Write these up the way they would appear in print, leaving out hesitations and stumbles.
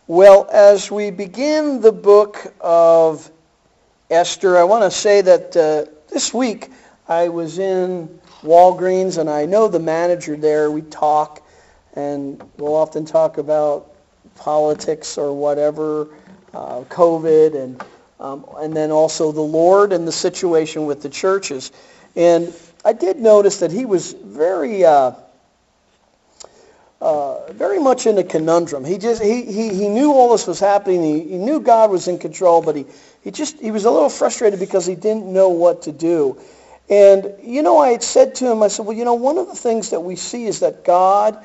Well, as we begin the book of Esther, I want to say that this week I was in Walgreens, and I know the manager there. We talk, and we'll often talk about politics or whatever, COVID, and then also the Lord and the situation with the churches. And I did notice that he was very much in a conundrum. He knew all this was happening. He knew God was in control, but he was a little frustrated because he didn't know what to do. And I had said to him, I said, well, one of the things that we see is that God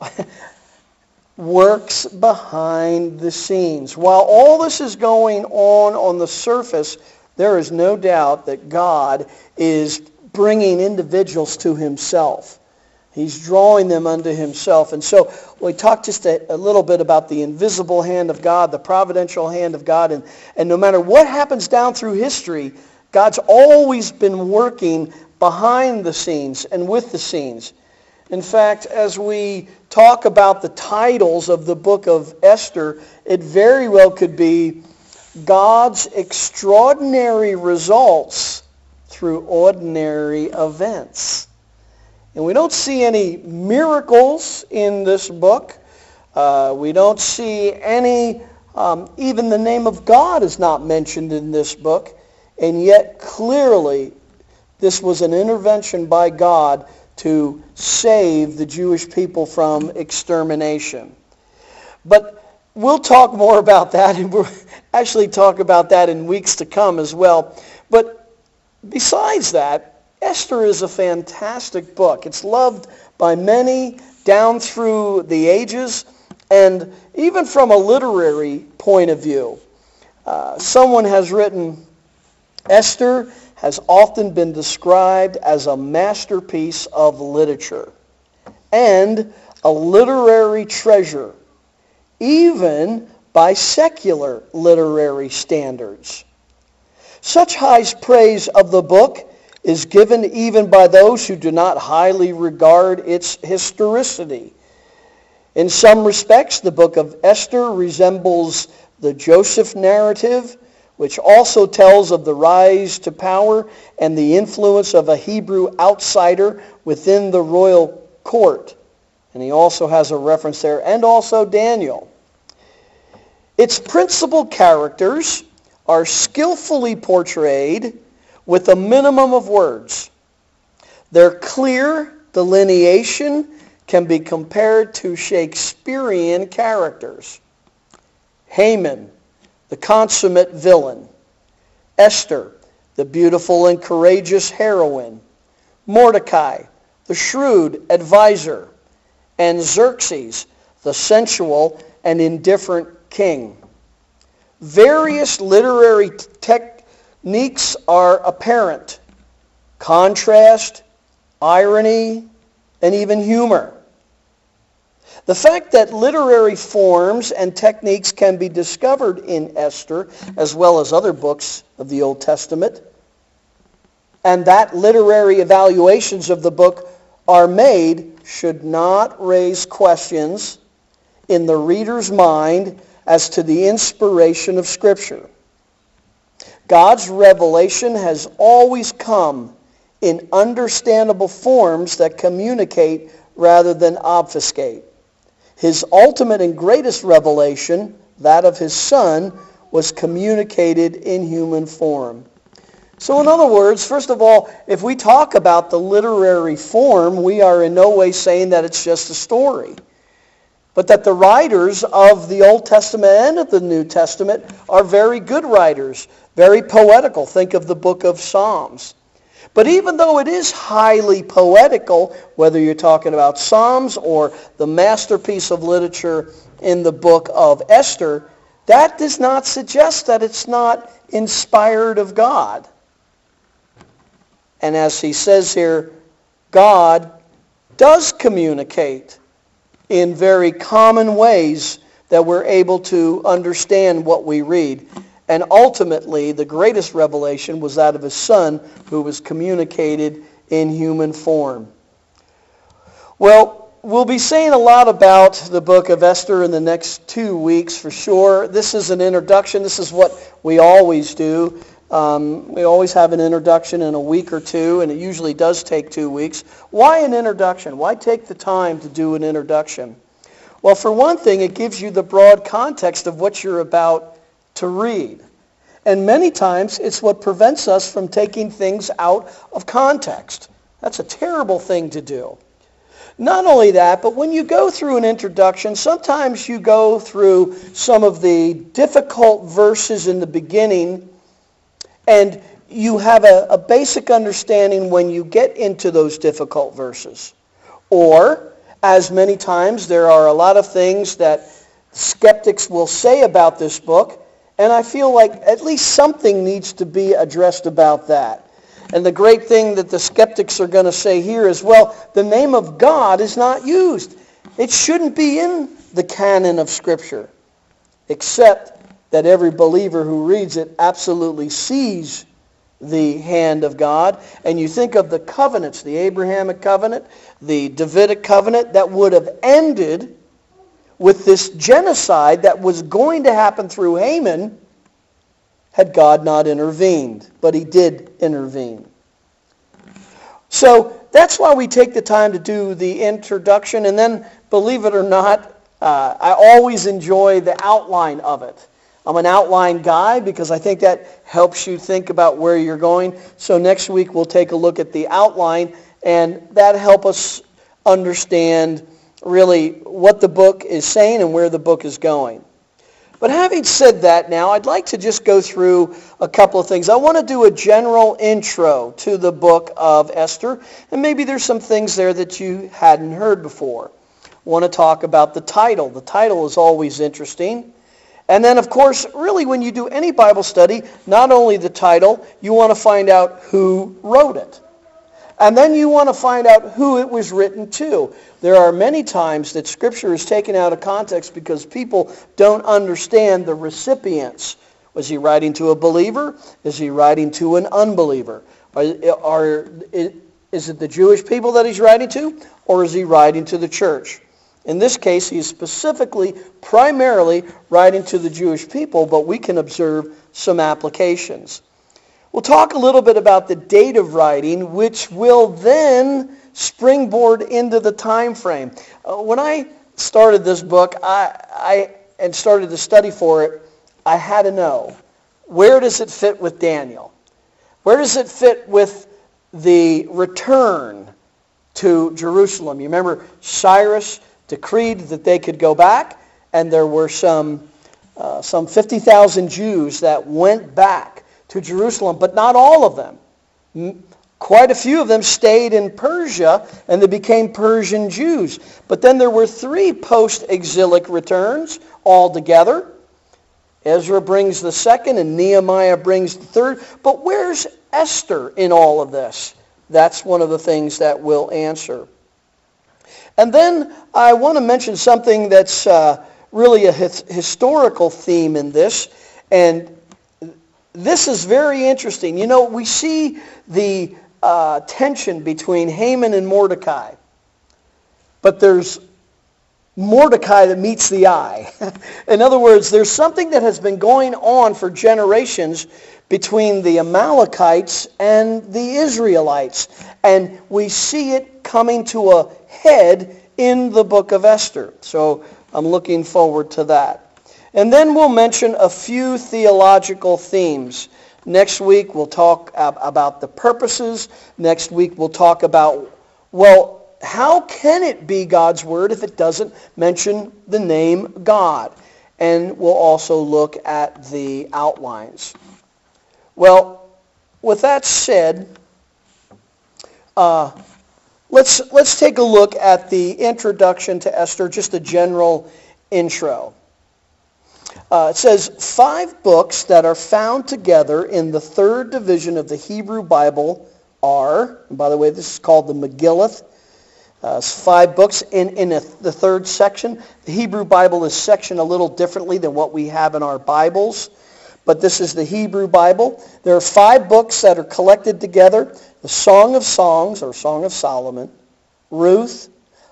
works behind the scenes. While all this is going on the surface, there is no doubt that God is bringing individuals to himself. He's drawing them unto himself. And so we talked just a little bit about the invisible hand of God, the providential hand of God. And no matter what happens down through history, God's always been working behind the scenes and with the scenes. In fact, as we talk about the titles of the book of Esther, it very well could be God's extraordinary results through ordinary events. And we don't see any miracles in this book. We don't see any, even the name of God is not mentioned in this book. And yet clearly this was an intervention by God to save the Jewish people from extermination. But we'll talk more about that, and we'll actually talk about that in weeks to come as well. But besides that, Esther is a fantastic book. It's loved by many down through the ages, and even from a literary point of view. Someone has written, Esther has often been described as a masterpiece of literature and a literary treasure, even by secular literary standards. Such high praise of the book is given even by those who do not highly regard its historicity. In some respects, the book of Esther resembles the Joseph narrative, which also tells of the rise to power and the influence of a Hebrew outsider within the royal court. And he also has a reference there, and also Daniel. Its principal characters are skillfully portrayed with a minimum of words. Their clear delineation can be compared to Shakespearean characters. Haman, the consummate villain. Esther, the beautiful and courageous heroine. Mordecai, the shrewd advisor. And Xerxes, the sensual and indifferent king. Various literary techniques are apparent: contrast, irony, and even humor. The fact that literary forms and techniques can be discovered in Esther, as well as other books of the Old Testament, and that literary evaluations of the book are made, should not raise questions in the reader's mind as to the inspiration of Scripture. God's revelation has always come in understandable forms that communicate rather than obfuscate. His ultimate and greatest revelation, that of his Son, was communicated in human form. So in other words, first of all, if we talk about the literary form, we are in no way saying that it's just a story, but that the writers of the Old Testament and of the New Testament are very good writers, very poetical. Think of the book of Psalms. But even though it is highly poetical, whether you're talking about Psalms or the masterpiece of literature in the book of Esther, that does not suggest that it's not inspired of God. And as he says here, God does communicate in very common ways that we're able to understand what we read. And ultimately, the greatest revelation was that of his Son, who was communicated in human form. Well, we'll be saying a lot about the book of Esther in the next 2 weeks for sure. This is an introduction. This is what we always do. We always have an introduction in a week or two, and it usually does take 2 weeks. Why an introduction? Why take the time to do an introduction? Well, for one thing, it gives you the broad context of what you're about to read. And many times, it's what prevents us from taking things out of context. That's a terrible thing to do. Not only that, but when you go through an introduction, sometimes you go through some of the difficult verses in the beginning, and you have a basic understanding when you get into those difficult verses. Or, as many times, there are a lot of things that skeptics will say about this book, and I feel like at least something needs to be addressed about that. And the great thing that the skeptics are going to say here is, well, the name of God is not used. It shouldn't be in the canon of Scripture, except that every believer who reads it absolutely sees the hand of God. And you think of the covenants, the Abrahamic covenant, the Davidic covenant, that would have ended with this genocide that was going to happen through Haman had God not intervened. But he did intervene. So that's why we take the time to do the introduction. And then, believe it or not, I always enjoy the outline of it. I'm an outline guy because I think that helps you think about where you're going. So next week we'll take a look at the outline, and that help us understand really what the book is saying and where the book is going. But having said that now, I'd like to just go through a couple of things. I want to do a general intro to the book of Esther, and maybe there's some things there that you hadn't heard before. I want to talk about the title. The title is always interesting. And then, of course, really when you do any Bible study, not only the title, you want to find out who wrote it. And then you want to find out who it was written to. There are many times that Scripture is taken out of context because people don't understand the recipients. Was he writing to a believer? Is he writing to an unbeliever? Is it the Jewish people that he's writing to? Or is he writing to the church? In this case, he's specifically, primarily writing to the Jewish people, but we can observe some applications. We'll talk a little bit about the date of writing, which will then springboard into the time frame. When I started this book and started to study for it, I had to know, where does it fit with Daniel? Where does it fit with the return to Jerusalem? You remember Cyrus decreed that they could go back, and there were some 50,000 Jews that went back to Jerusalem, but not all of them. Quite a few of them stayed in Persia, and they became Persian Jews. But then there were 3 post-exilic returns altogether. Ezra brings the second, and Nehemiah brings the third. But where's Esther in all of this? That's one of the things that we'll answer. And then I want to mention something that's really a historical theme in this, and this is very interesting. You know, we see the tension between Haman and Mordecai, but there's Mordecai that meets the eye. In other words, there's something that has been going on for generations between the Amalekites and the Israelites, and we see it coming to a head in the book of Esther. So I'm looking forward to that. And then we'll mention a few theological themes. Next week we'll talk about the purposes. Next week we'll talk about, well, how can it be God's Word if it doesn't mention the name God? And we'll also look at the outlines. Well, with that said, let's take a look at the introduction to Esther, just a general intro. It says 5 books that are found together in the 3rd division of the Hebrew Bible are, and by the way, this is called the Megillah. It's 5 books in the 3rd section. The Hebrew Bible is sectioned a little differently than what we have in our Bibles, but this is the Hebrew Bible. There are 5 books that are collected together: the Song of Songs, or Song of Solomon, Ruth,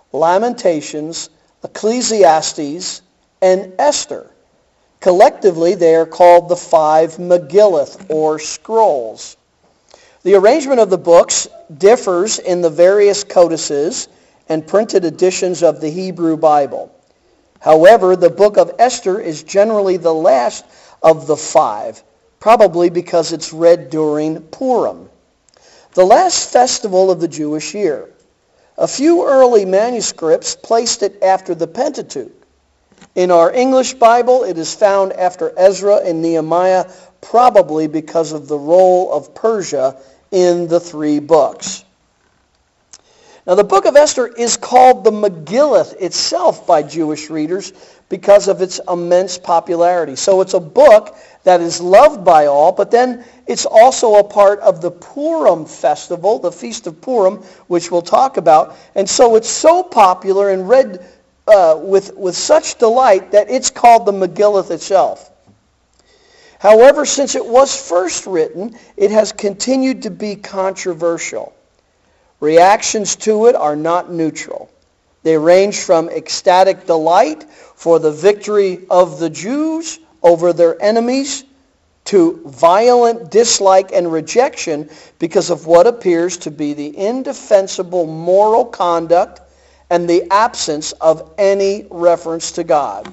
Lamentations, Ecclesiastes, and Esther. Collectively, they are called the 5 Megillot, or scrolls. The arrangement of the books differs in the various codices and printed editions of the Hebrew Bible. However, the book of Esther is generally the last of the 5, probably because it's read during Purim, the last festival of the Jewish year. A few early manuscripts placed it after the Pentateuch. In our English Bible, it is found after Ezra and Nehemiah, probably because of the role of Persia in the 3 books. Now, the book of Esther is called the Megillot itself by Jewish readers because of its immense popularity. So it's a book that is loved by all, but then it's also a part of the Purim festival, the Feast of Purim, which we'll talk about. And so it's so popular and read with such delight that it's called the Megillot itself. However, since it was first written, it has continued to be controversial. Reactions to it are not neutral. They range from ecstatic delight for the victory of the Jews over their enemies to violent dislike and rejection because of what appears to be the indefensible moral conduct and the absence of any reference to God.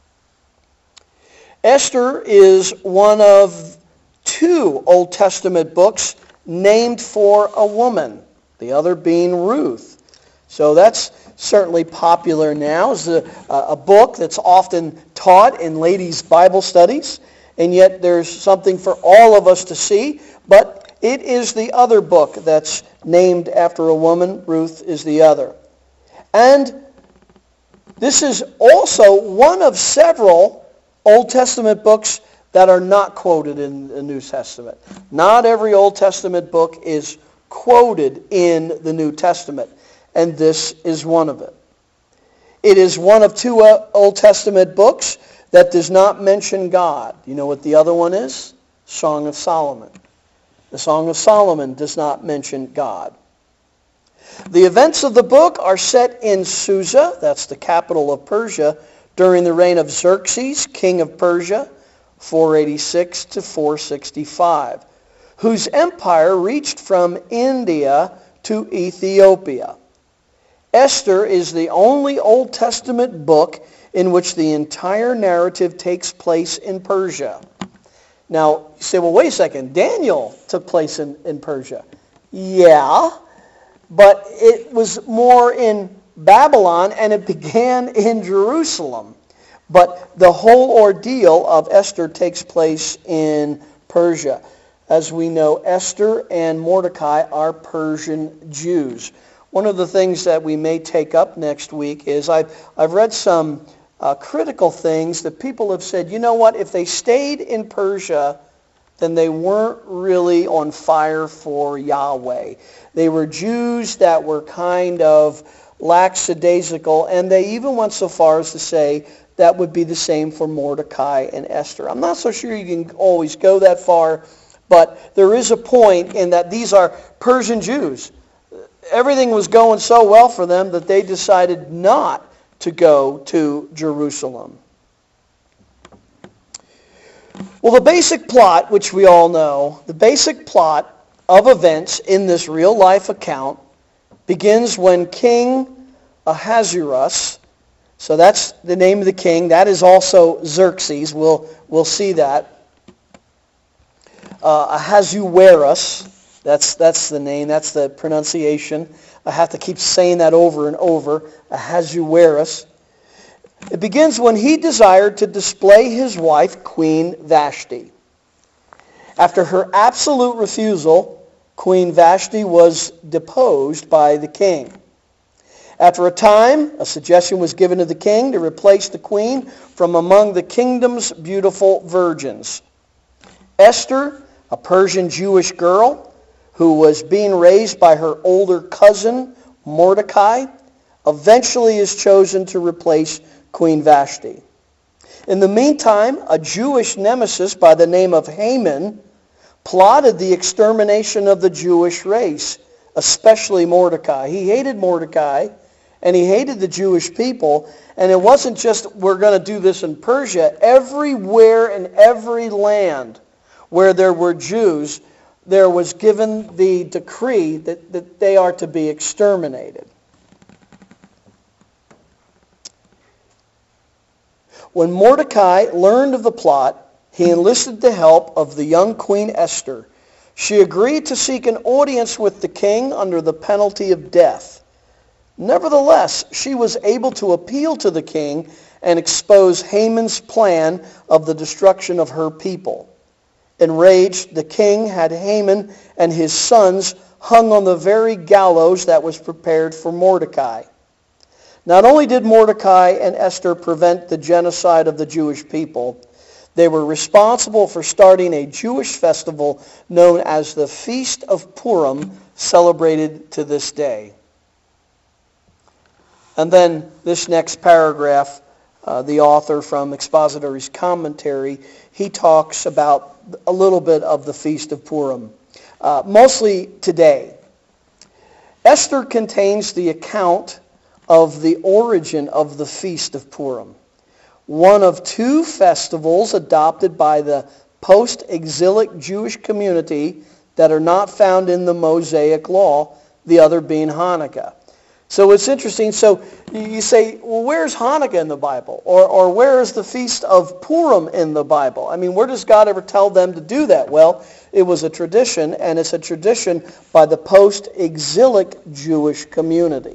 Esther is one of 2 Old Testament books named for a woman, the other being Ruth. So that's certainly popular now. It's a book that's often taught in ladies' Bible studies, and yet there's something for all of us to see. But it is the other book that's named after a woman. Ruth is the other. And this is also one of several Old Testament books that are not quoted in the New Testament. Not every Old Testament book is quoted in the New Testament, and this is one of it. It is one of 2 Old Testament books that does not mention God. You know what the other one is? Song of Solomon. The Song of Solomon does not mention God. The events of the book are set in Susa, that's the capital of Persia, during the reign of Xerxes, king of Persia, 486 to 465, whose empire reached from India to Ethiopia. Esther is the only Old Testament book in which the entire narrative takes place in Persia. Now, you say, well, wait a second, Daniel took place in Persia. Yeah, but it was more in Babylon, and it began in Jerusalem. But the whole ordeal of Esther takes place in Persia. As we know, Esther and Mordecai are Persian Jews. One of the things that we may take up next week is I've read some critical things that people have said, you know what, if they stayed in Persia, then they weren't really on fire for Yahweh. They were Jews that were kind of lackadaisical, and they even went so far as to say that would be the same for Mordecai and Esther. I'm not so sure you can always go that far, but there is a point in that these are Persian Jews. Everything was going so well for them that they decided not to go to Jerusalem. Well, the basic plot, which we all know, the basic plot of events in this real-life account begins when King Ahasuerus, so that's the name of the king, that is also Xerxes, we'll see that. Ahasuerus, that's the name, that's the pronunciation. I have to keep saying that over and over, Ahasuerus. It begins when he desired to display his wife, Queen Vashti. After her absolute refusal, Queen Vashti was deposed by the king. After a time, a suggestion was given to the king to replace the queen from among the kingdom's beautiful virgins. Esther, a Persian Jewish girl who was being raised by her older cousin, Mordecai, eventually is chosen to replace Queen Vashti. In the meantime, a Jewish nemesis by the name of Haman plotted the extermination of the Jewish race, especially Mordecai. He hated Mordecai, And he hated the Jewish people. And it wasn't just, we're going to do this in Persia. Everywhere in every land where there were Jews, there was given the decree that they are to be exterminated. When Mordecai learned of the plot, he enlisted the help of the young Queen Esther. She agreed to seek an audience with the king under the penalty of death. Nevertheless, she was able to appeal to the king and expose Haman's plan of the destruction of her people. Enraged, the king had Haman and his sons hung on the very gallows that was prepared for Mordecai. Not only did Mordecai and Esther prevent the genocide of the Jewish people, they were responsible for starting a Jewish festival known as the Feast of Purim, celebrated to this day. And then this next paragraph, the author from Expository's Commentary, he talks about a little bit of the Feast of Purim, mostly today. Esther contains the account of the origin of the Feast of Purim, one of two festivals adopted by the post-exilic Jewish community that are not found in the Mosaic Law, the other being Hanukkah. So it's interesting. So you say, well, where's Hanukkah in the Bible? Or where is the Feast of Purim in the Bible? I mean, where does God ever tell them to do that? Well, it was a tradition, and it's a tradition by the post-exilic Jewish community.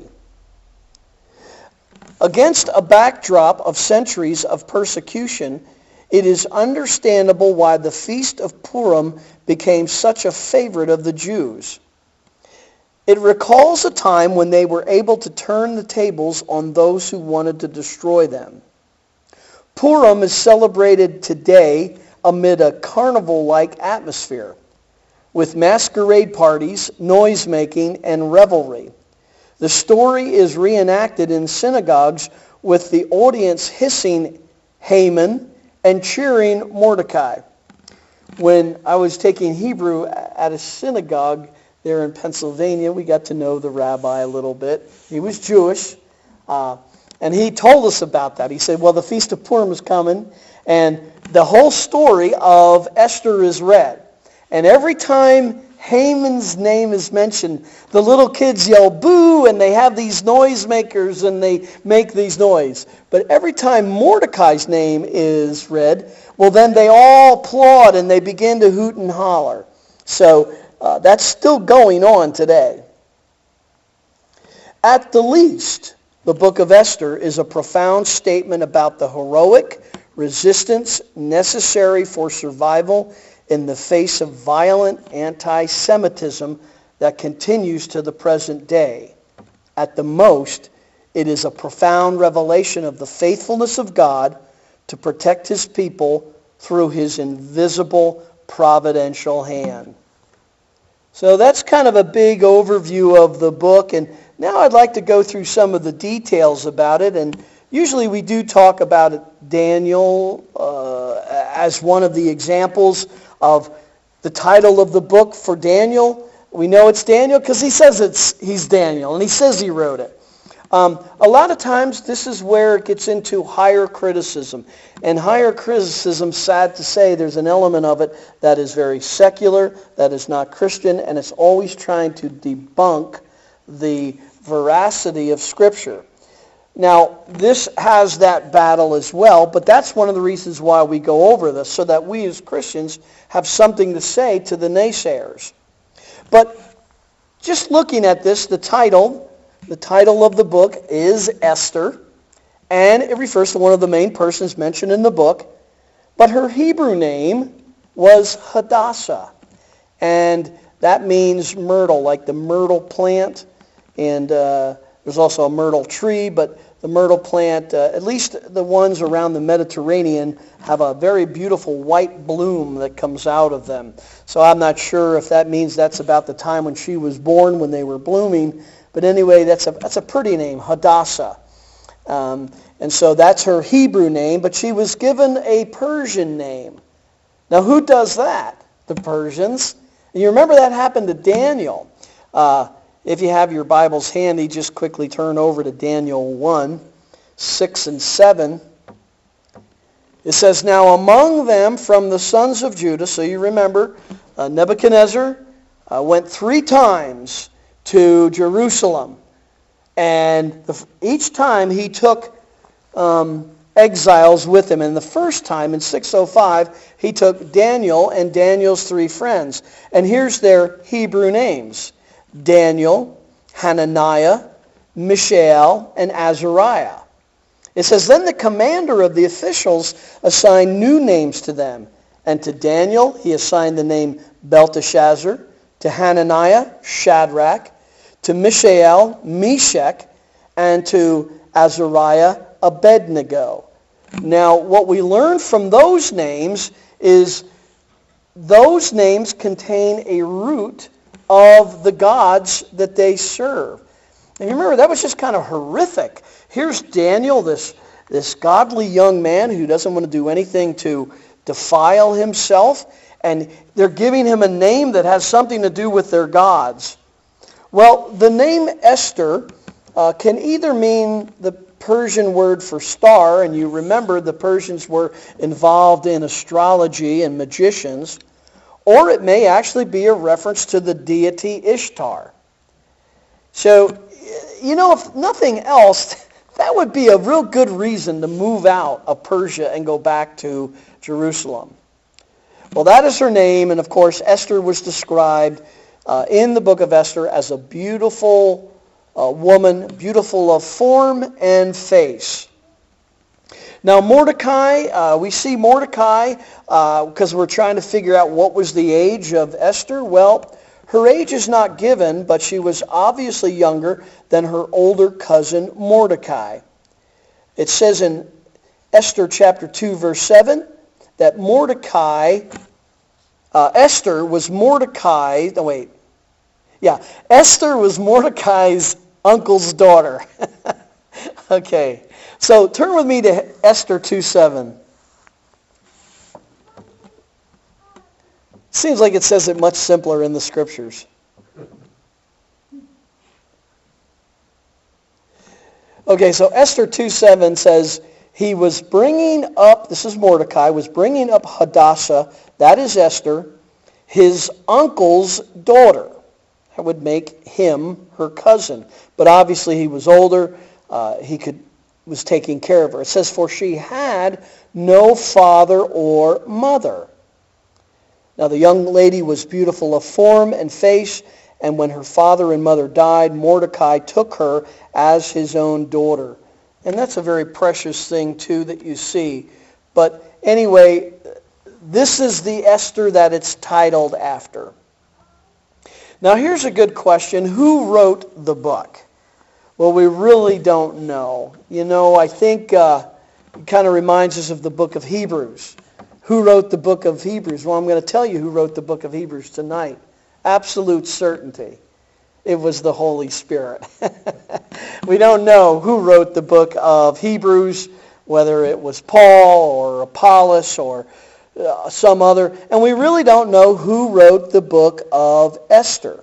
Against a backdrop of centuries of persecution, it is understandable why the Feast of Purim became such a favorite of the Jews. It recalls a time when they were able to turn the tables on those who wanted to destroy them. Purim is celebrated today amid a carnival-like atmosphere, with masquerade parties, noise-making, and revelry. The story is reenacted in synagogues with the audience hissing Haman and cheering Mordecai. When I was taking Hebrew at a synagogue there in Pennsylvania, we got to know the rabbi a little bit. He was Jewish, and he told us about that. He said, well, the Feast of Purim is coming, and the whole story of Esther is read. And every time Haman's name is mentioned, the little kids yell boo, and they have these noisemakers and they make these noise. But every time Mordecai's name is read, well, then they all applaud and they begin to hoot and holler. So that's still going on today. At the least, the book of Esther is a profound statement about the heroic resistance necessary for survival in the face of violent anti-Semitism that continues to the present day. At the most, it is a profound revelation of the faithfulness of God to protect his people through his invisible providential hand. So that's kind of a big overview of the book, and now I'd like to go through some of the details about it. And usually we do talk about Daniel as one of the examples of the title of the book for Daniel. We know it's Daniel because he says he's Daniel, and he says he wrote it. A lot of times this is where it gets into higher criticism. And higher criticism, sad to say, there's an element of it that is very secular, that is not Christian, and it's always trying to debunk the veracity of Scripture. Now, this has that battle as well, but that's one of the reasons why we go over this, so that we as Christians have something to say to the naysayers. But just looking at this, the title of the book is Esther, and it refers to one of the main persons mentioned in the book, but her Hebrew name was Hadassah, and that means myrtle, like the myrtle plant, and there's also a myrtle tree, but the myrtle plant, at least the ones around the Mediterranean, have a very beautiful white bloom that comes out of them. So I'm not sure if that means that's about the time when she was born, when they were blooming. But anyway, that's a pretty name, Hadassah. And so that's her Hebrew name, but she was given a Persian name. Now, who does that? The Persians. And you remember that happened to Daniel. If you have your Bibles handy, just quickly turn over to Daniel 1, 6 and 7. It says, "Now among them from the sons of Judah," so you remember, Nebuchadnezzar went 3 times to Jerusalem. And each time he took exiles with him. And the first time, in 605, he took Daniel and Daniel's 3 friends. And here's their Hebrew names: Daniel, Hananiah, Mishael, and Azariah. It says, "Then the commander of the officials assigned new names to them. And to Daniel he assigned the name Belteshazzar, to Hananiah, Shadrach, to Mishael, Meshach, and to Azariah, Abednego." Now, what we learn from those names is those names contain a root of the gods that they serve. And you remember, that was just kind of horrific. Here's Daniel, this godly young man who doesn't want to do anything to defile himself, and they're giving him a name that has something to do with their gods. Well, the name Esther can either mean the Persian word for star, and you remember the Persians were involved in astrology and magicians, or it may actually be a reference to the deity Ishtar. So, if nothing else, that would be a real good reason to move out of Persia and go back to Jerusalem. Well, that is her name, and of course Esther was described in the book of Esther as a beautiful woman, beautiful of form and face. Now Mordecai, we see Mordecai because we're trying to figure out what was the age of Esther. Well, her age is not given, but she was obviously younger than her older cousin Mordecai. It says in Esther chapter 2, verse 7, that Esther was Mordecai's uncle's daughter. Okay, so turn with me to Esther 2:7. Seems like it says it much simpler in the scriptures. Okay, so Esther 2:7 says, "He was bringing up," this is Mordecai, "was bringing up Hadassah," that is Esther, "his uncle's daughter." That would make him her cousin. But obviously he was older. Was taking care of her. It says, "For she had no father or mother." Now the young lady was beautiful of form and face, and when her father and mother died, Mordecai took her as his own daughter. And that's a very precious thing too that you see. But anyway, this is the Esther that it's titled after. Now here's a good question. Who wrote the book? Well, we really don't know. I think it kind of reminds us of the book of Hebrews. Who wrote the book of Hebrews? Well, I'm going to tell you who wrote the book of Hebrews tonight. Absolute certainty. It was the Holy Spirit. We don't know who wrote the book of Hebrews, whether it was Paul or Apollos or some other. And we really don't know who wrote the book of Esther.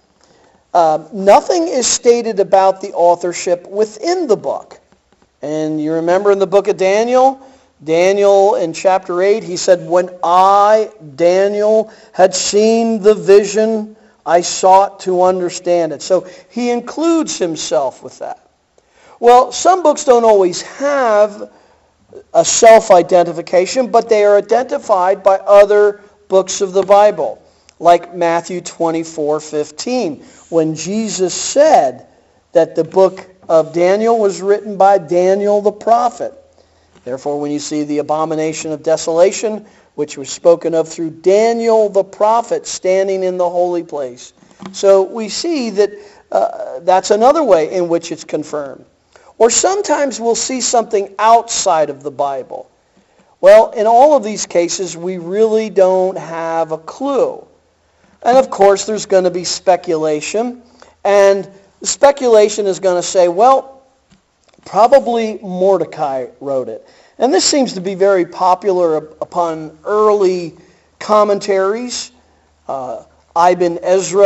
Nothing is stated about the authorship within the book. And you remember in the book of Daniel in chapter 8, he said, "When I, Daniel, had seen the vision, I sought to understand it." So he includes himself with that. Well, some books don't always have a self-identification, but they are identified by other books of the Bible, like Matthew 24:15, when Jesus said that the book of Daniel was written by Daniel the prophet. Therefore, when you see the abomination of desolation, which was spoken of through Daniel the prophet standing in the holy place. So we see that that's another way in which it's confirmed. Or sometimes we'll see something outside of the Bible. Well, in all of these cases, we really don't have a clue. And of course, there's going to be speculation. And the speculation is going to say, well, probably Mordecai wrote it. And this seems to be very popular upon early commentaries. Ibn Ezra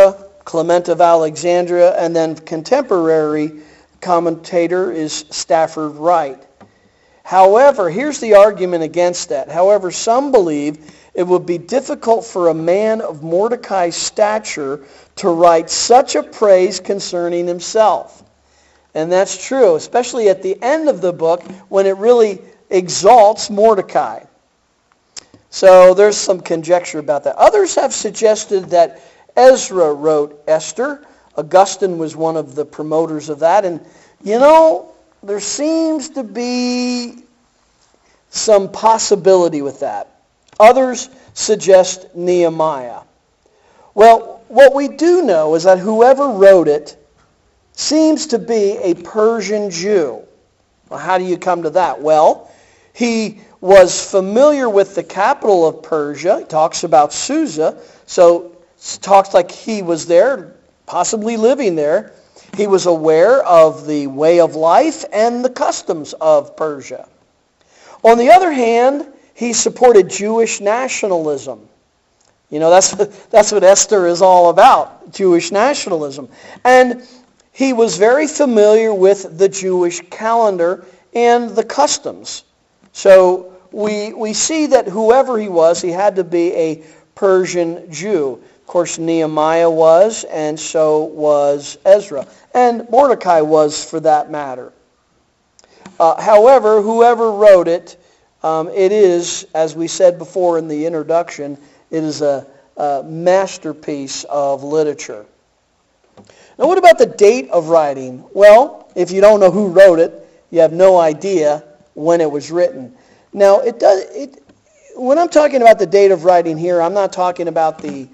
Clement of Alexandria, and then contemporary commentator is Stafford Wright. However, here's the argument against that. However, some believe it would be difficult for a man of Mordecai's stature to write such a praise concerning himself. And that's true, especially at the end of the book when it really exalts Mordecai. So there's some conjecture about that. Others have suggested that Ezra wrote Esther. Augustine was one of the promoters of that. And, there seems to be some possibility with that. Others suggest Nehemiah. Well, what we do know is that whoever wrote it seems to be a Persian Jew. Well, how do you come to that? Well, he was familiar with the capital of Persia. He talks about Susa, so it talks like he was there, possibly living there. He was aware of the way of life and the customs of Persia. On the other hand, he supported Jewish nationalism. That's what Esther is all about, Jewish nationalism. And he was very familiar with the Jewish calendar and the customs. So we see that whoever he was, he had to be a Persian Jew. Of course, Nehemiah was, and so was Ezra. And Mordecai was, for that matter. However, whoever wrote it, it is, as we said before in the introduction, it is a masterpiece of literature. Now, what about the date of writing? Well, if you don't know who wrote it, you have no idea when it was written. Now, when I'm talking about the date of writing here, I'm not talking about the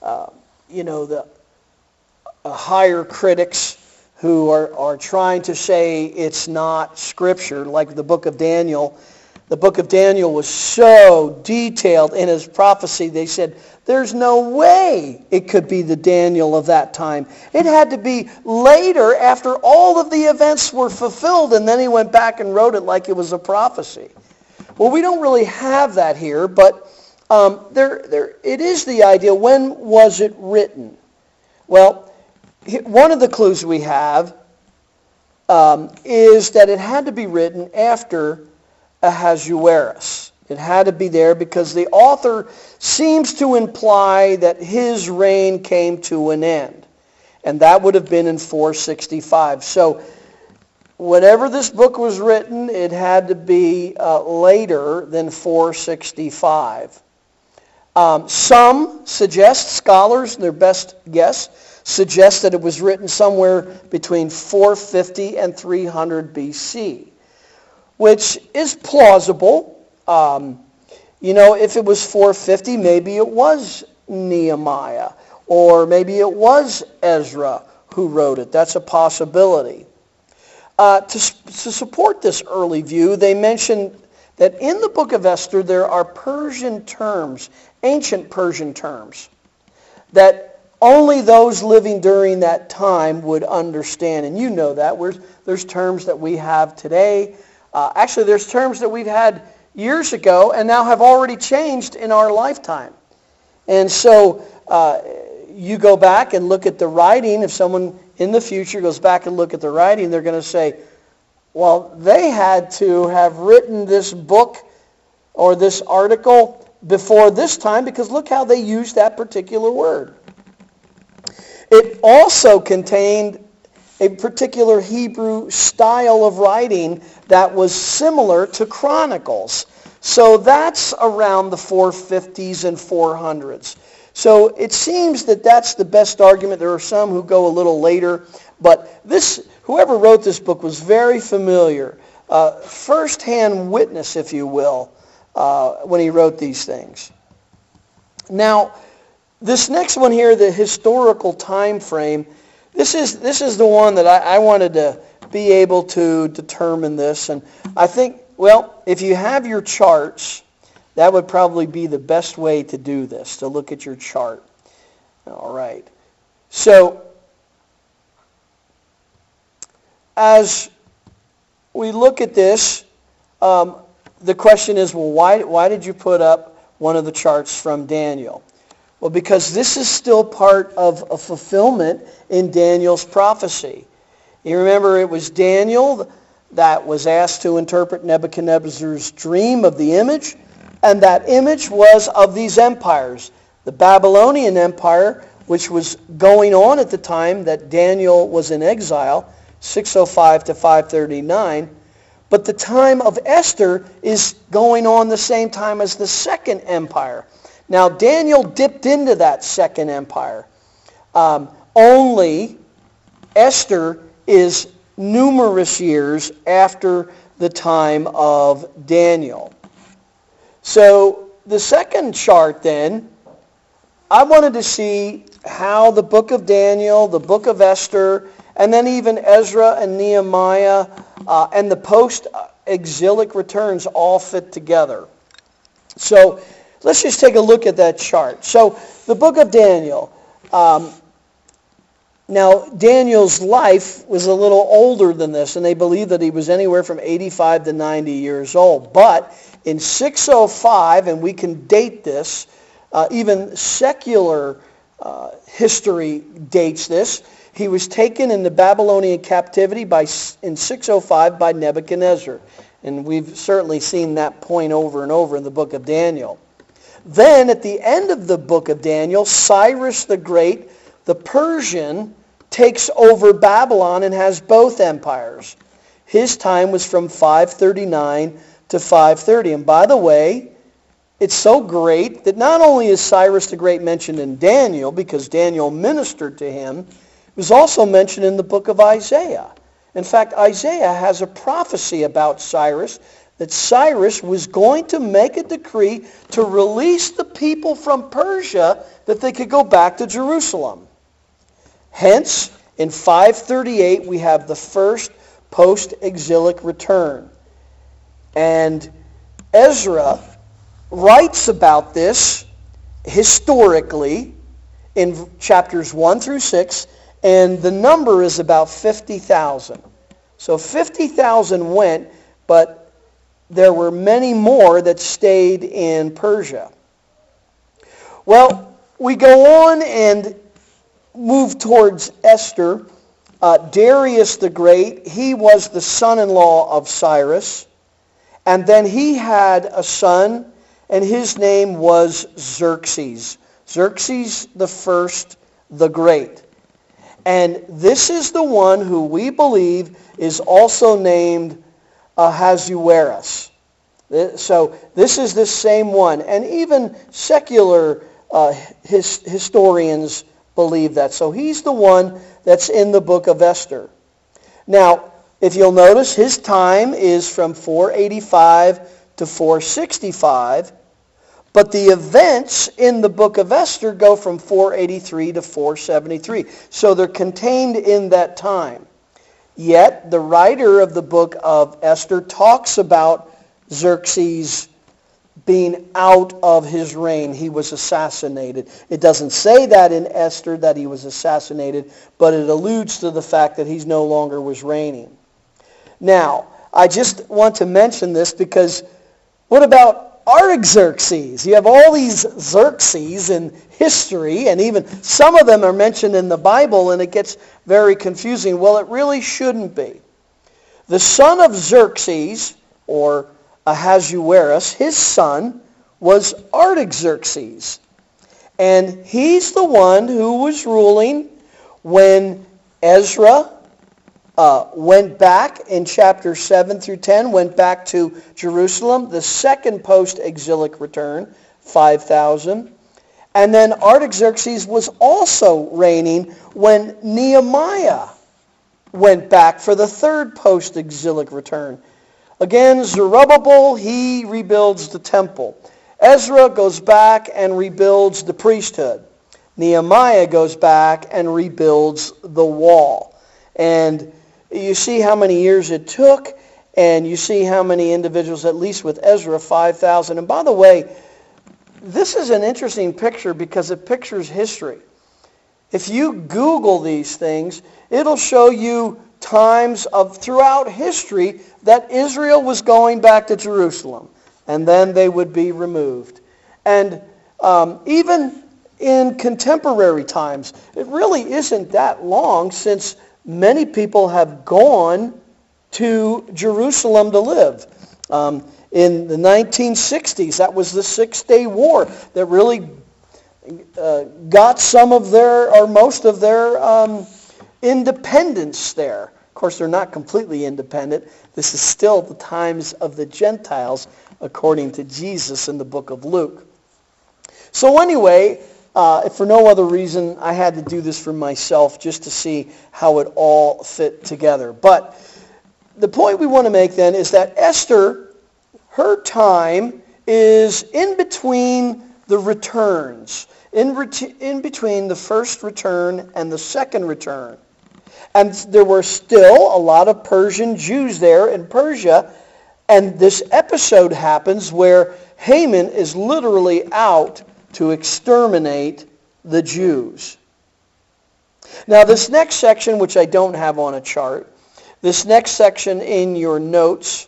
higher critics who are trying to say it's not Scripture, like the book of Daniel. The book of Daniel was so detailed in his prophecy, they said, there's no way it could be the Daniel of that time. It had to be later after all of the events were fulfilled, and then he went back and wrote it like it was a prophecy. Well, we don't really have that here, but it is the idea. When was it written? Well, one of the clues we have is that it had to be written after Ahasuerus. It had to be there because the author seems to imply that his reign came to an end. And that would have been in 465. So whenever this book was written, it had to be later than 465. Some suggest, scholars, their best guess, suggest that it was written somewhere between 450 and 300 BC, which is plausible. If it was 450, maybe it was Nehemiah, or maybe it was Ezra who wrote it. That's a possibility. To support this early view, they mention that in the book of Esther there are Persian terms, ancient Persian terms, that only those living during that time would understand. And you know that. There's terms that we have today. Actually, there's terms that we've had years ago and now have already changed in our lifetime. And so you go back and look at the writing. If someone in the future goes back and look at the writing, they're going to say, well, they had to have written this book or this article before this time because look how they used that particular word. It also contained a particular Hebrew style of writing that was similar to Chronicles. So that's around the 450s and 400s. So it seems that that's the best argument. There are some who go a little later, but whoever wrote this book was very familiar, first-hand witness, if you will, when he wrote these things. Now, this next one here, the historical time frame, this is the one that I wanted to be able to determine this. And I think, well, if you have your charts, that would probably be the best way to do this, to look at your chart. All right. So, as we look at this, the question is, well, why did you put up one of the charts from Daniel? Well, because this is still part of a fulfillment in Daniel's prophecy. You remember it was Daniel that was asked to interpret Nebuchadnezzar's dream of the image, and that image was of these empires. The Babylonian Empire, which was going on at the time that Daniel was in exile, 605 to 539, but the time of Esther is going on the same time as the Second Empire. Now, Daniel dipped into that Second Empire. Only Esther is numerous years after the time of Daniel. So the second chart then, I wanted to see how the book of Daniel, the book of Esther, and then even Ezra and Nehemiah and the post-exilic returns all fit together. So let's just take a look at that chart. So the book of Daniel. Now, Daniel's life was a little older than this, and they believe that he was anywhere from 85 to 90 years old. But in 605, and we can date this, even secular history dates this, he was taken into Babylonian captivity in 605 by Nebuchadnezzar. And we've certainly seen that point over and over in the book of Daniel. Then, at the end of the book of Daniel, Cyrus the Great, the Persian, takes over Babylon and has both empires. His time was from 539 to 530. And by the way, it's so great that not only is Cyrus the Great mentioned in Daniel, because Daniel ministered to him, it was also mentioned in the book of Isaiah. In fact, Isaiah has a prophecy about Cyrus, that Cyrus was going to make a decree to release the people from Persia that they could go back to Jerusalem. Hence, in 538, we have the first post-exilic return. And Ezra writes about this historically in chapters 1 through 6, and the number is about 50,000. So 50,000 went, but there were many more that stayed in Persia. Well, we go on and move towards Esther. Darius the Great, he was the son-in-law of Cyrus. And then he had a son, and his name was Xerxes. Xerxes the First the Great. And this is the one who we believe is also named Ahasuerus. So this is the same one. And even secular historians believe that. So he's the one that's in the book of Esther. Now, if you'll notice, his time is from 485 to 465. But the events in the book of Esther go from 483 to 473. So they're contained in that time. Yet the writer of the book of Esther talks about Xerxes being out of his reign. He was assassinated. It doesn't say that in Esther that he was assassinated, but it alludes to the fact that he no longer was reigning. Now, I just want to mention this because what about Artaxerxes? You have all these Xerxes in history, and even some of them are mentioned in the Bible, and it gets very confusing. Well, it really shouldn't be. The son of Xerxes, or Ahasuerus, his son was Artaxerxes. And he's the one who was ruling when Ezra went back in chapter 7 through 10, went back to Jerusalem, the second post-exilic return, 5,000. And then Artaxerxes was also reigning when Nehemiah went back for the third post-exilic return. Again, Zerubbabel, he rebuilds the temple. Ezra goes back and rebuilds the priesthood. Nehemiah goes back and rebuilds the wall. And you see how many years it took, and you see how many individuals, at least with Ezra, 5,000. And by the way, this is an interesting picture because it pictures history. If you Google these things, it'll show you times of throughout history that Israel was going back to Jerusalem, and then they would be removed. And even in contemporary times. It really isn't that long since many people have gone to Jerusalem to live. In the 1960s, that was the Six-Day War that really got some of their, or most of their independence there. Of course, they're not completely independent. This is still the times of the Gentiles, according to Jesus in the book of Luke. So anyway, if for no other reason, I had to do this for myself just to see how it all fit together. But the point we want to make then is that Esther, her time is in between the returns, in between the first return and the second return. And there were still a lot of Persian Jews there in Persia, and this episode happens where Haman is literally out to exterminate the Jews. Now this next section, which I don't have on a chart, this next section in your notes,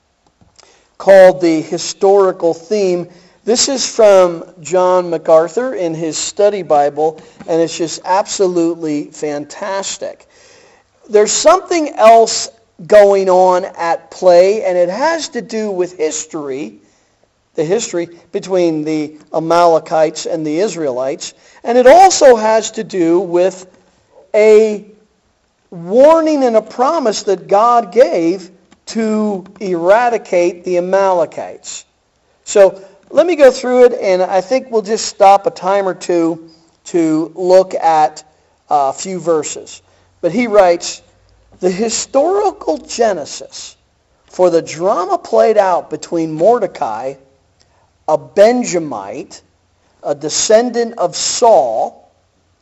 called the historical theme, this is from John MacArthur in his study Bible, and it's just absolutely fantastic. There's something else going on at play, and it has to do with history, the history between the Amalekites and the Israelites, and it also has to do with a warning and a promise that God gave to eradicate the Amalekites. So let me go through it, and I think we'll just stop a time or two to look at a few verses. But he writes, the historical genesis for the drama played out between Mordecai, a Benjamite, a descendant of Saul,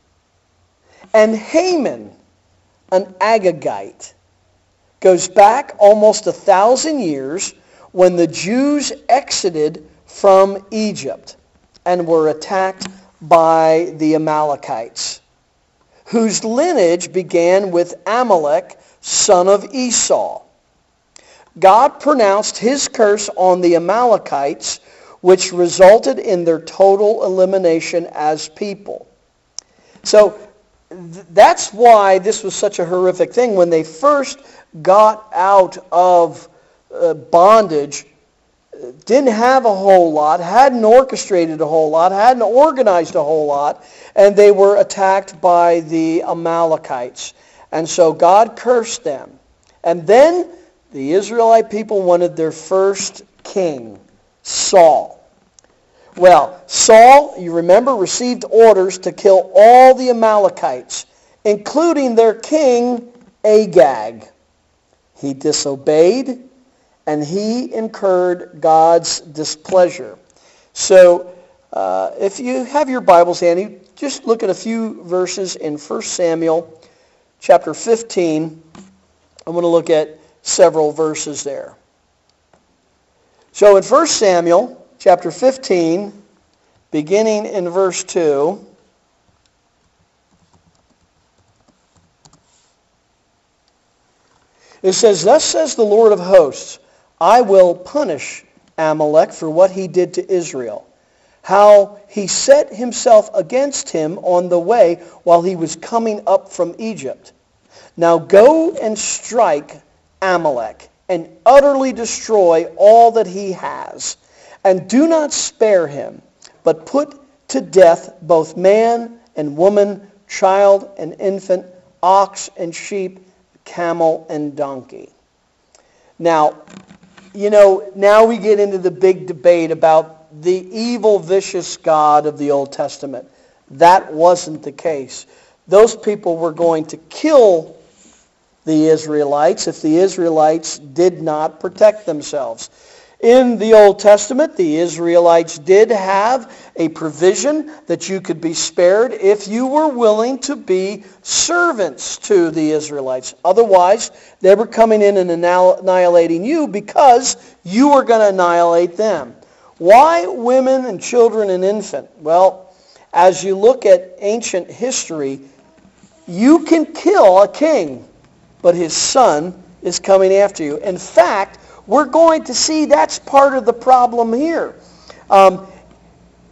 and Haman, an Agagite, goes back almost 1,000 years when the Jews exited from Egypt and were attacked by the Amalekites, whose lineage began with Amalek, son of Esau. God pronounced his curse on the Amalekites, which resulted in their total elimination as people. So that's why this was such a horrific thing. When they first got out of bondage, didn't have a whole lot, hadn't orchestrated a whole lot, hadn't organized a whole lot, and they were attacked by the Amalekites. And so God cursed them. And then the Israelite people wanted their first king, Saul. Well, Saul, you remember, received orders to kill all the Amalekites, including their king, Agag. He disobeyed, and he incurred God's displeasure. So, if you have your Bibles handy, just look at a few verses in 1 Samuel chapter 15. I'm going to look at several verses there. So in 1 Samuel chapter 15, beginning in verse 2, it says, "Thus says the Lord of hosts, I will punish Amalek for what he did to Israel, how he set himself against him on the way while he was coming up from Egypt. Now go and strike Amalek and utterly destroy all that he has, and do not spare him, but put to death both man and woman, child and infant, ox and sheep, camel and donkey." Now, now we get into the big debate about the evil, vicious God of the Old Testament. That wasn't the case. Those people were going to kill the Israelites if the Israelites did not protect themselves. In the Old Testament, the Israelites did have a provision that you could be spared if you were willing to be servants to the Israelites. Otherwise, they were coming in and annihilating you because you were going to annihilate them. Why women and children and infant? Well, as you look at ancient history, you can kill a king, but his son is coming after you. In fact, we're going to see that's part of the problem here.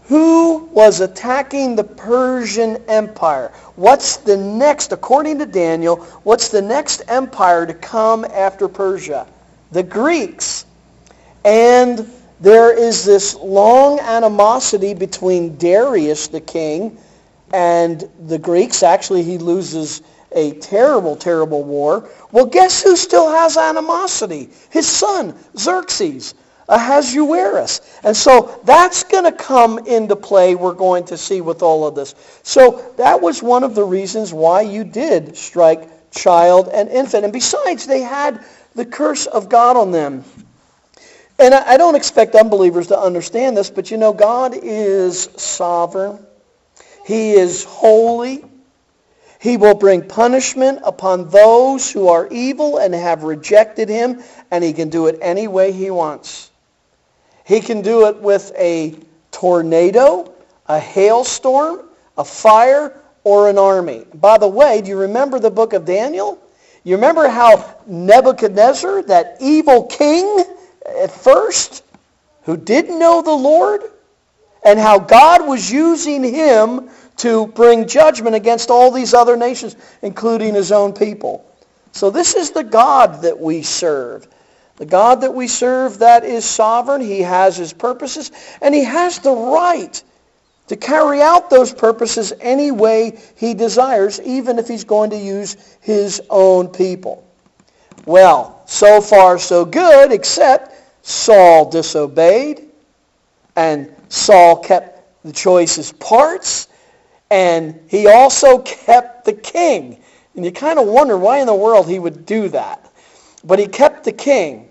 who was attacking the Persian Empire? What's the next, according to Daniel, what's the next empire to come after Persia? The Greeks. And there is this long animosity between Darius the king and the Greeks. Actually, he loses a terrible, terrible war. Well, guess who still has animosity? His son, Xerxes, Ahasuerus. And so that's going to come into play, we're going to see with all of this. So that was one of the reasons why you did strike child and infant. And besides, they had the curse of God on them. And I don't expect unbelievers to understand this, but you know, God is sovereign. He is holy. He will bring punishment upon those who are evil and have rejected him, and he can do it any way he wants. He can do it with a tornado, a hailstorm, a fire, or an army. By the way, do you remember the book of Daniel? You remember how Nebuchadnezzar, that evil king at first, who didn't know the Lord, and how God was using him to bring judgment against all these other nations, including his own people. So this is the God that we serve. The God that we serve, that is sovereign. He has his purposes, and he has the right to carry out those purposes any way he desires, even if he's going to use his own people. Well, so far so good, except Saul disobeyed, and Saul kept the choicest parts, and he also kept the king. And you kind of wonder why in the world he would do that. But he kept the king.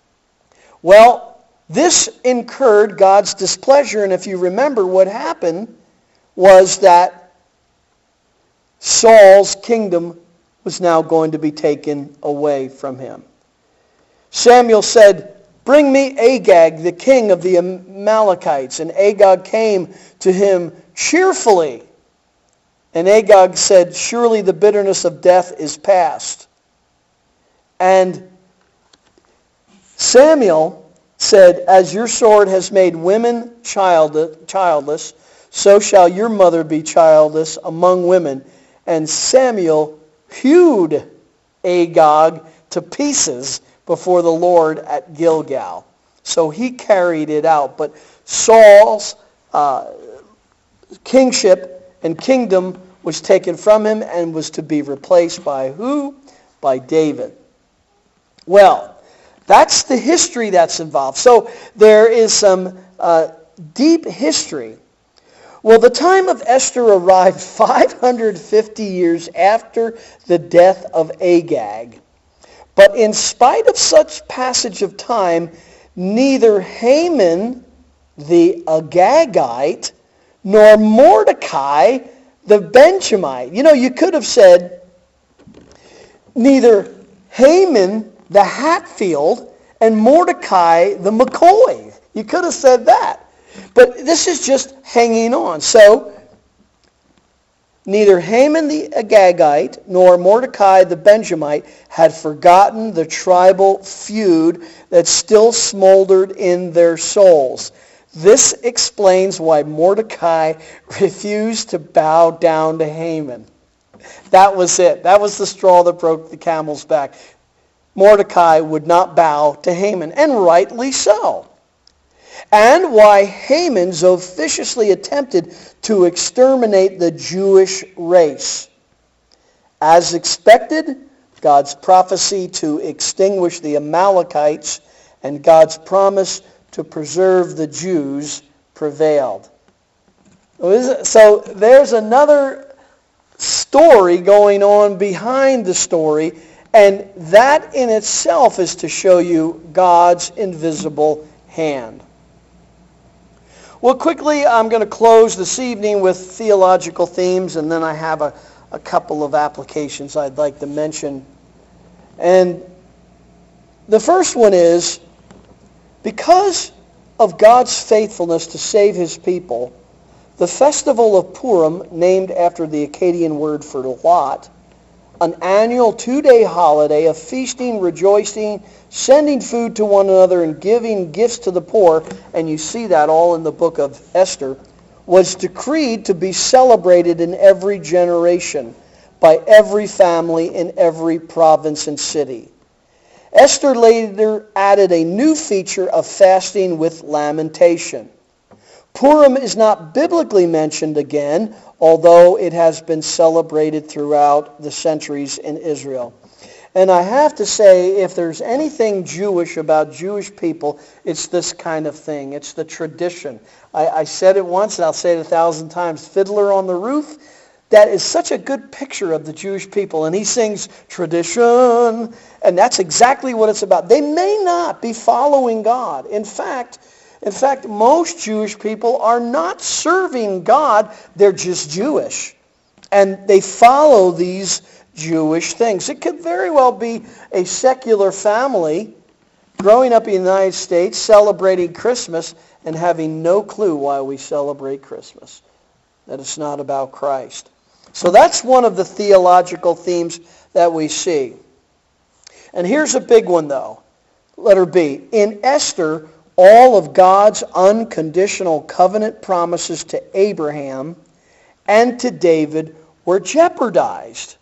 Well, this incurred God's displeasure, and if you remember, what happened was that Saul's kingdom was now going to be taken away from him. Samuel said, "Bring me Agag, the king of the Amalekites." And Agag came to him cheerfully. And Agag said, "Surely the bitterness of death is past." And Samuel said, "As your sword has made women childless, so shall your mother be childless among women." And Samuel hewed Agag to pieces before the Lord at Gilgal. So he carried it out. But Saul's kingship and kingdom was taken from him and was to be replaced by who? By David. Well, that's the history that's involved. So there is some deep history. Well, the time of Esther arrived 550 years after the death of Agag. But in spite of such passage of time, neither Haman the Agagite nor Mordecai the Benjamite. You know, you could have said neither Haman the Hatfield and Mordecai the McCoy. You could have said that. But this is just hanging on. So, neither Haman the Agagite nor Mordecai the Benjamite had forgotten the tribal feud that still smoldered in their souls. This explains why Mordecai refused to bow down to Haman. That was it. That was the straw that broke the camel's back. Mordecai would not bow to Haman, and rightly so. And why Haman so viciously attempted to exterminate the Jewish race. As expected, God's prophecy to extinguish the Amalekites and God's promise to preserve the Jews prevailed. So there's another story going on behind the story, and that in itself is to show you God's invisible hand. Well, quickly, I'm going to close this evening with theological themes, and then I have a couple of applications I'd like to mention. And the first one is, because of God's faithfulness to save his people, the festival of Purim, named after the Akkadian word for lot, an annual 2-day holiday of feasting, rejoicing, sending food to one another, and giving gifts to the poor, and you see that all in the book of Esther, was decreed to be celebrated in every generation by every family in every province and city. Esther later added a new feature of fasting with lamentation. Purim is not biblically mentioned again, although it has been celebrated throughout the centuries in Israel. And I have to say, if there's anything Jewish about Jewish people, it's this kind of thing. It's the tradition. I said it once, and I'll say it 1,000 times. Fiddler on the Roof, that is such a good picture of the Jewish people. And he sings tradition, and that's exactly what it's about. They may not be following God. In fact, most Jewish people are not serving God. They're just Jewish. And they follow these Jewish things. It could very well be a secular family growing up in the United States, celebrating Christmas, and having no clue why we celebrate Christmas. That it's not about Christ. So that's one of the theological themes that we see. And here's a big one, though. Letter B. In Esther, all of God's unconditional covenant promises to Abraham and to David were jeopardized.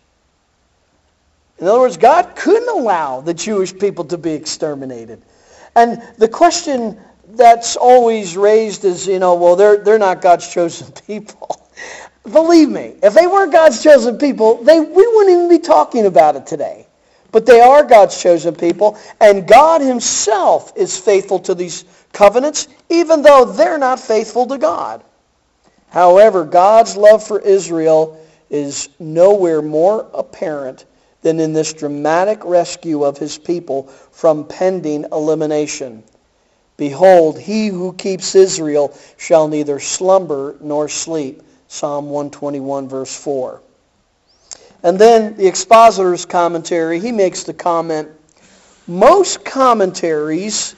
In other words, God couldn't allow the Jewish people to be exterminated. And the question that's always raised is, well, they're not God's chosen people. Believe me, if they weren't God's chosen people, we wouldn't even be talking about it today. But they are God's chosen people, and God himself is faithful to these covenants, even though they're not faithful to God. However, God's love for Israel is nowhere more apparent than in this dramatic rescue of his people from pending elimination. Behold, he who keeps Israel shall neither slumber nor sleep. Psalm 121, verse 4. And then the expositor's commentary, he makes the comment, most commentaries,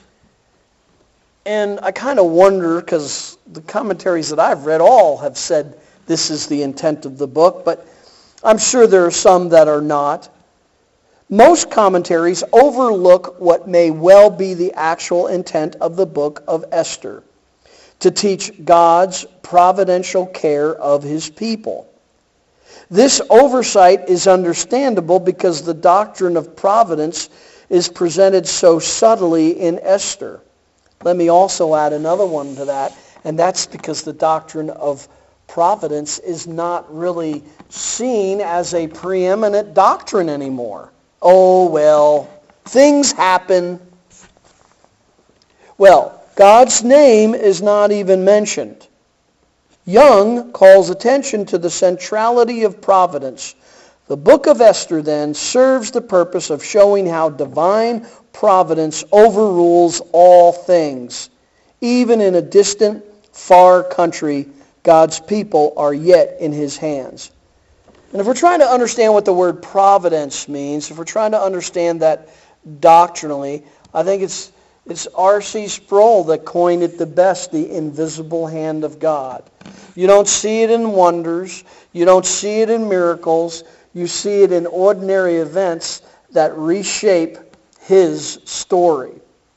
and I kind of wonder, because the commentaries that I've read all have said this is the intent of the book, but I'm sure there are some that are not. Most commentaries overlook what may well be the actual intent of the book of Esther, to teach God's providential care of his people. This oversight is understandable because the doctrine of providence is presented so subtly in Esther. Let me also add another one to that, and that's because the doctrine of providence is not really seen as a preeminent doctrine anymore. Oh, well, things happen. Well, God's name is not even mentioned. Young calls attention to the centrality of providence. The book of Esther, then, serves the purpose of showing how divine providence overrules all things. Even in a distant, far country, God's people are yet in his hands. And if we're trying to understand what the word providence means, if we're trying to understand that doctrinally, I think it's R.C. Sproul that coined it the best, the invisible hand of God. You don't see it in wonders. You don't see it in miracles. You see it in ordinary events that reshape his story.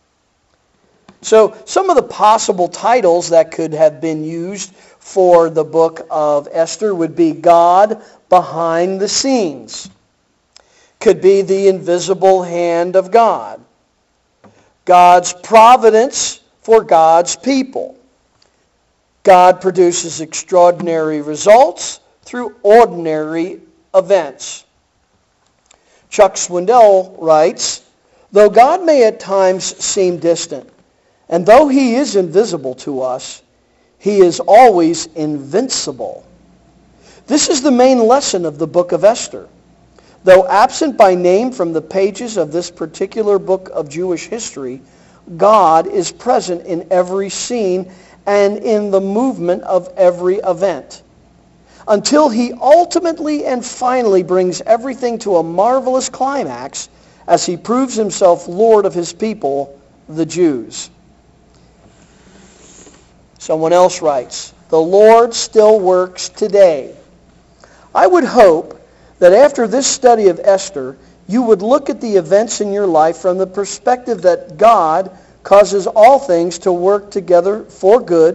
So some of the possible titles that could have been used for the book of Esther would be God behind the scenes. Could be the invisible hand of God. God's providence for God's people. God produces extraordinary results through ordinary events. Chuck Swindoll writes, though God may at times seem distant, and though he is invisible to us, he is always invincible. This is the main lesson of the book of Esther. Though absent by name from the pages of this particular book of Jewish history, God is present in every scene and in the movement of every event, until he ultimately and finally brings everything to a marvelous climax as he proves himself Lord of his people, the Jews. Someone else writes, the Lord still works today. I would hope that after this study of Esther, you would look at the events in your life from the perspective that God causes all things to work together for good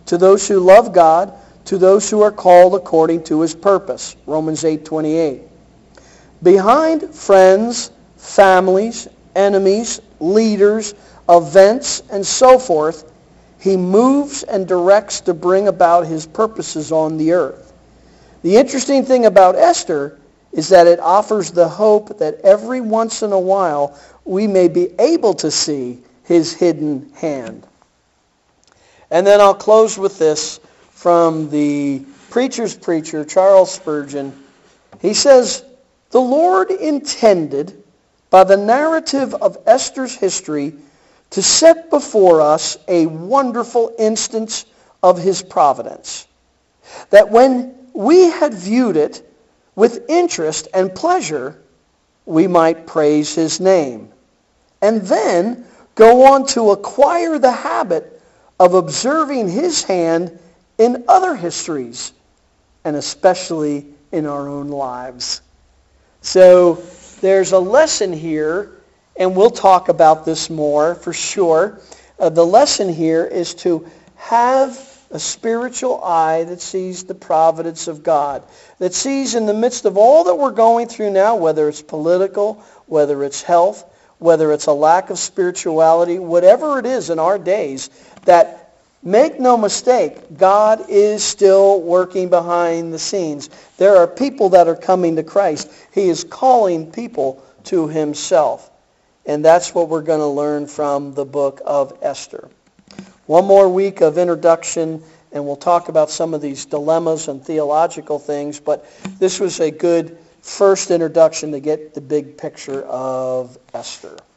to those who love God, to those who are called according to his purpose. Romans 8:28. Behind friends, families, enemies, leaders, events, and so forth, he moves and directs to bring about his purposes on the earth. The interesting thing about Esther is that it offers the hope that every once in a while we may be able to see his hidden hand. And then I'll close with this from the preacher's preacher, Charles Spurgeon. He says, "The Lord intended, by the narrative of Esther's history, to set before us a wonderful instance of his providence, that when we had viewed it with interest and pleasure, we might praise his name, and then go on to acquire the habit of observing his hand in other histories, and especially in our own lives." So there's a lesson here, and we'll talk about this more for sure. The lesson here is to have a spiritual eye that sees the providence of God, that sees in the midst of all that we're going through now, whether it's political, whether it's health, whether it's a lack of spirituality, whatever it is in our days, that make no mistake, God is still working behind the scenes. There are people that are coming to Christ. He is calling people to himself. And that's what we're going to learn from the book of Esther. One more week of introduction, and we'll talk about some of these dilemmas and theological things, but this was a good first introduction to get the big picture of Esther.